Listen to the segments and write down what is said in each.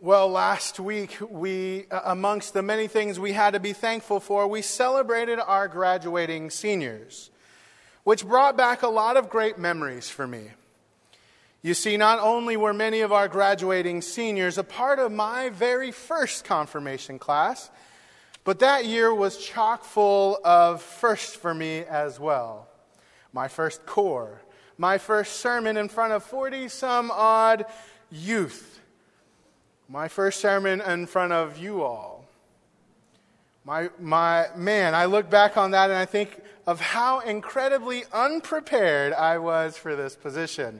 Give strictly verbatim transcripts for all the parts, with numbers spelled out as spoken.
Well, last week, we, uh, amongst the many things we had to be thankful for, we celebrated our graduating seniors, which brought back a lot of great memories for me. You see, not only were many of our graduating seniors a part of my very first confirmation class, but that year was chock full of firsts for me as well. My first core, my first sermon in front of forty-some odd youth, my first sermon in front of you all. My, my, man, I look back on that and I think of how incredibly unprepared I was for this position.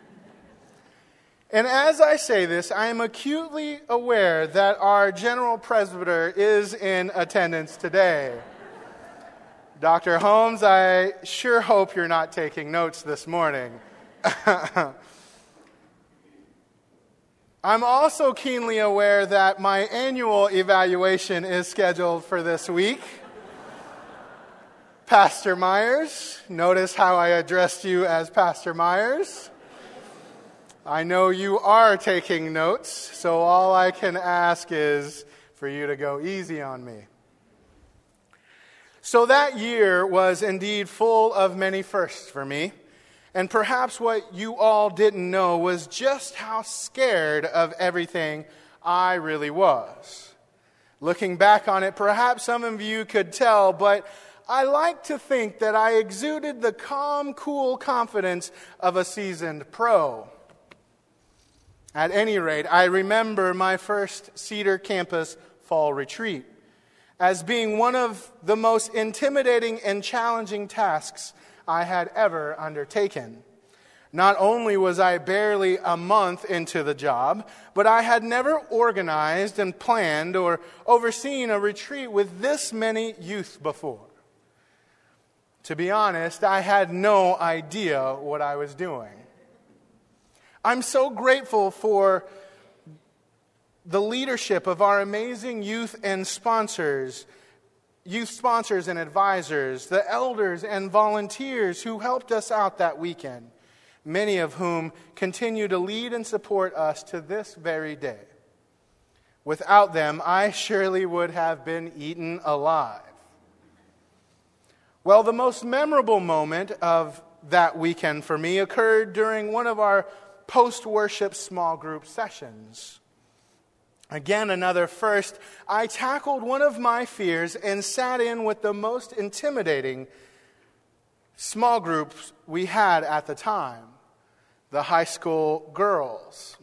And as I say this, I am acutely aware that our general presbyter is in attendance today. Doctor Holmes, I sure hope you're not taking notes this morning. I'm also keenly aware that my annual evaluation is scheduled for this week. Pastor Myers, notice how I addressed you as Pastor Myers. I know you are taking notes, so all I can ask is for you to go easy on me. So that year was indeed full of many firsts for me. And perhaps what you all didn't know was just how scared of everything I really was. Looking back on it, perhaps some of you could tell, but I like to think that I exuded the calm, cool confidence of a seasoned pro. At any rate, I remember my first Cedar Campus fall retreat as being one of the most intimidating and challenging tasks I had ever undertaken. Not only was I barely a month into the job, but I had never organized and planned or overseen a retreat with this many youth before. To be honest, I had no idea what I was doing. I'm so grateful for the leadership of our amazing youth and sponsors Youth sponsors and advisors, the elders and volunteers who helped us out that weekend, many of whom continue to lead and support us to this very day. Without them, I surely would have been eaten alive. Well, the most memorable moment of that weekend for me occurred during one of our post-worship small group sessions. Again, another first, I tackled one of my fears and sat in with the most intimidating small groups we had at the time, the high school girls.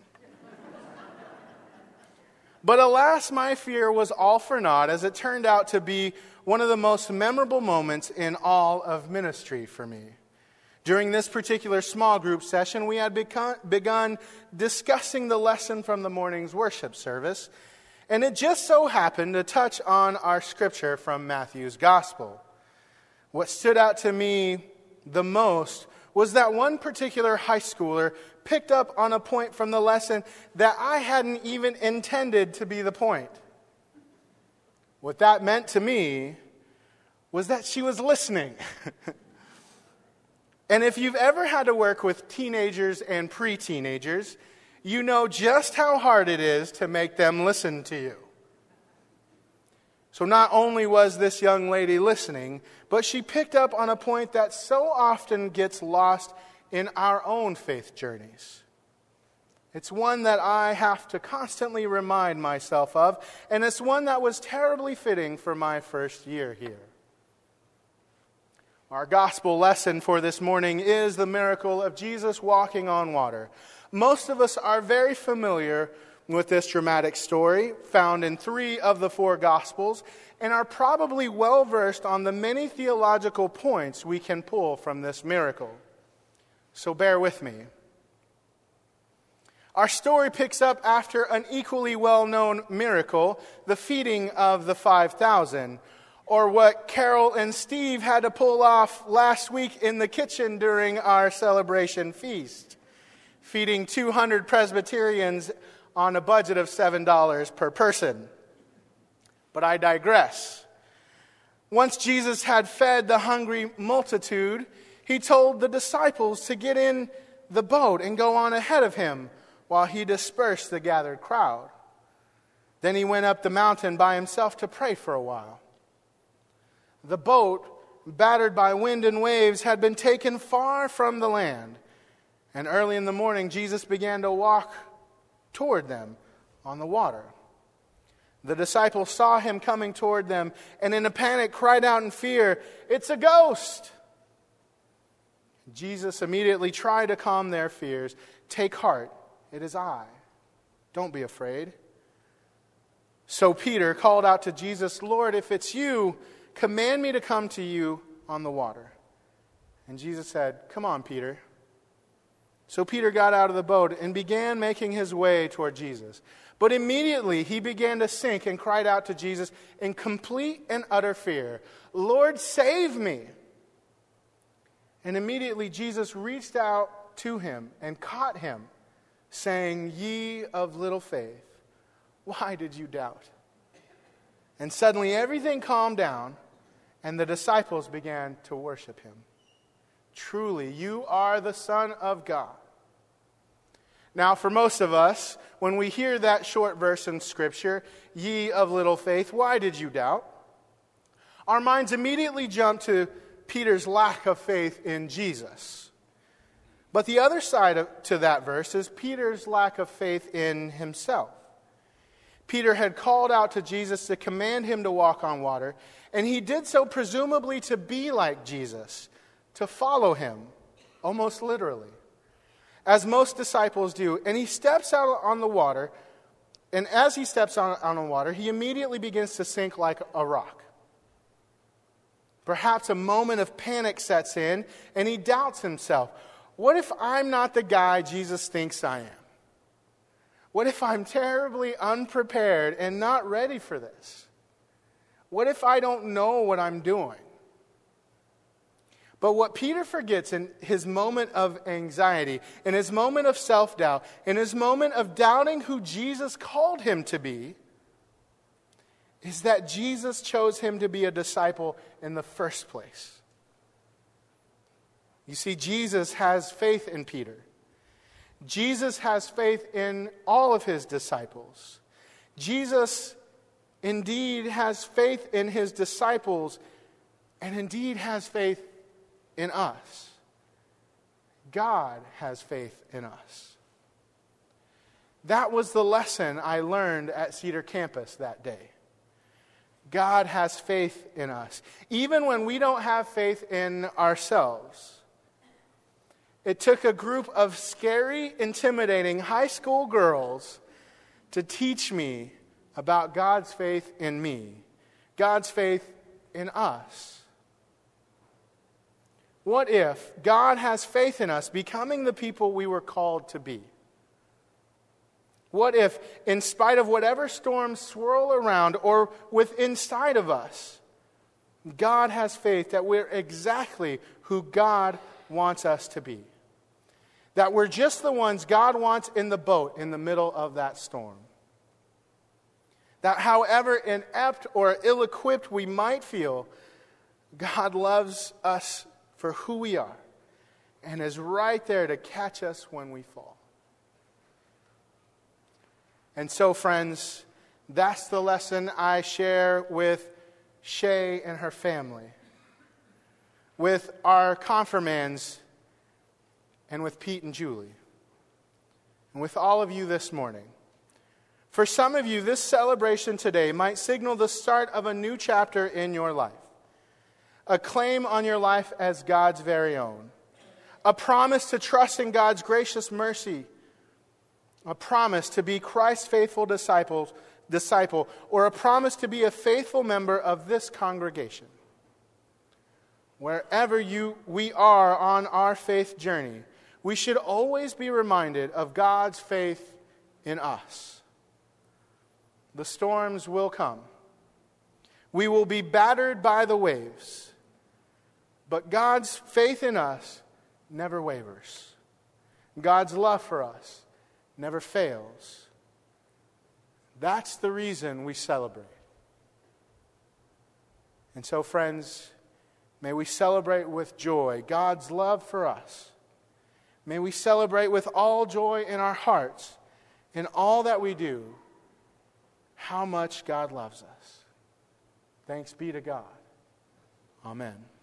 But alas, my fear was all for naught, as it turned out to be one of the most memorable moments in all of ministry for me. During this particular small group session, we had begun, begun discussing the lesson from the morning's worship service, and it just so happened to touch on our scripture from Matthew's Gospel. What stood out to me the most was that one particular high schooler picked up on a point from the lesson that I hadn't even intended to be the point. What that meant to me was that she was listening. And if you've ever had to work with teenagers and pre-teenagers, you know just how hard it is to make them listen to you. So not only was this young lady listening, but she picked up on a point that so often gets lost in our own faith journeys. It's one that I have to constantly remind myself of, and it's one that was terribly fitting for my first year here. Our gospel lesson for this morning is the miracle of Jesus walking on water. Most of us are very familiar with this dramatic story found in three of the four gospels and are probably well versed on the many theological points we can pull from this miracle. So bear with me. Our story picks up after an equally well-known miracle, the feeding of the five thousand, or what Carol and Steve had to pull off last week in the kitchen during our celebration feast, feeding two hundred Presbyterians on a budget of seven dollars per person. But I digress. Once Jesus had fed the hungry multitude, he told the disciples to get in the boat and go on ahead of him while he dispersed the gathered crowd. Then he went up the mountain by himself to pray for a while. The boat, battered by wind and waves, had been taken far from the land. And early in the morning, Jesus began to walk toward them on the water. The disciples saw him coming toward them, and in a panic cried out in fear, "It's a ghost!" Jesus immediately tried to calm their fears. "Take heart, it is I. Don't be afraid." So Peter called out to Jesus, "Lord, if it's you, command me to come to you on the water." And Jesus said, "Come on, Peter." So Peter got out of the boat and began making his way toward Jesus. But immediately he began to sink and cried out to Jesus in complete and utter fear, "Lord, save me." And immediately Jesus reached out to him and caught him, saying, "Ye of little faith, why did you doubt?" And suddenly everything calmed down, and the disciples began to worship him. "Truly, you are the Son of God." Now, for most of us, when we hear that short verse in Scripture, "Ye of little faith, why did you doubt?" our minds immediately jump to Peter's lack of faith in Jesus. But the other side of, to that verse is Peter's lack of faith in himself. Peter had called out to Jesus to command him to walk on water, and he did so presumably to be like Jesus, to follow him, almost literally, as most disciples do. And he steps out on the water, and as he steps on, on the water, he immediately begins to sink like a rock. Perhaps a moment of panic sets in, and he doubts himself. What if I'm not the guy Jesus thinks I am? What if I'm terribly unprepared and not ready for this? What if I don't know what I'm doing? But what Peter forgets in his moment of anxiety, in his moment of self-doubt, in his moment of doubting who Jesus called him to be, is that Jesus chose him to be a disciple in the first place. You see, Jesus has faith in Peter. Jesus has faith in all of his disciples. Jesus indeed has faith in his disciples, and indeed has faith in us. God has faith in us. That was the lesson I learned at Cedar Campus that day. God has faith in us, even when we don't have faith in ourselves. It took a group of scary, intimidating high school girls to teach me about God's faith in me, God's faith in us. What if God has faith in us becoming the people we were called to be? What if, in spite of whatever storms swirl around or with inside of us, God has faith that we're exactly who God wants us to be? That we're just the ones God wants in the boat in the middle of that storm. That however inept or ill-equipped we might feel, God loves us for who we are and is right there to catch us when we fall. And so, friends, that's the lesson I share with Shay and her family, with our confirmands, and with Pete and Julie, and with all of you this morning. For some of you, this celebration today might signal the start of a new chapter in your life, a claim on your life as God's very own, a promise to trust in God's gracious mercy, a promise to be Christ's faithful disciples, disciple, or a promise to be a faithful member of this congregation. Wherever you we are on our faith journey, we should always be reminded of God's faith in us. The storms will come. We will be battered by the waves. But God's faith in us never wavers. God's love for us never fails. That's the reason we celebrate. And so, friends, may we celebrate with joy God's love for us. May we celebrate with all joy in our hearts in all that we do, how much God loves us. Thanks be to God. Amen.